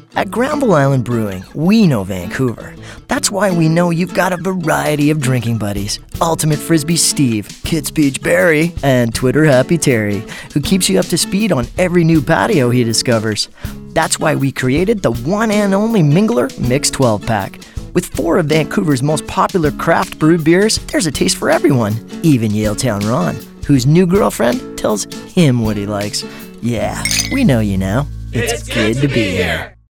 At Granville Island Brewing, we know Vancouver. That's why we know you've got a variety of drinking buddies. Ultimate Frisbee Steve, Kids Beach Barry, and Twitter Happy Terry, who keeps you up to speed on every new patio he discovers. That's why we created the one and only Mingler Mix 12-pack. With 4 of Vancouver's most popular craft brewed beers, there's a taste for everyone, even Yaletown Ron, whose new girlfriend tells him what he likes. Yeah, we know you now. It's good to be here.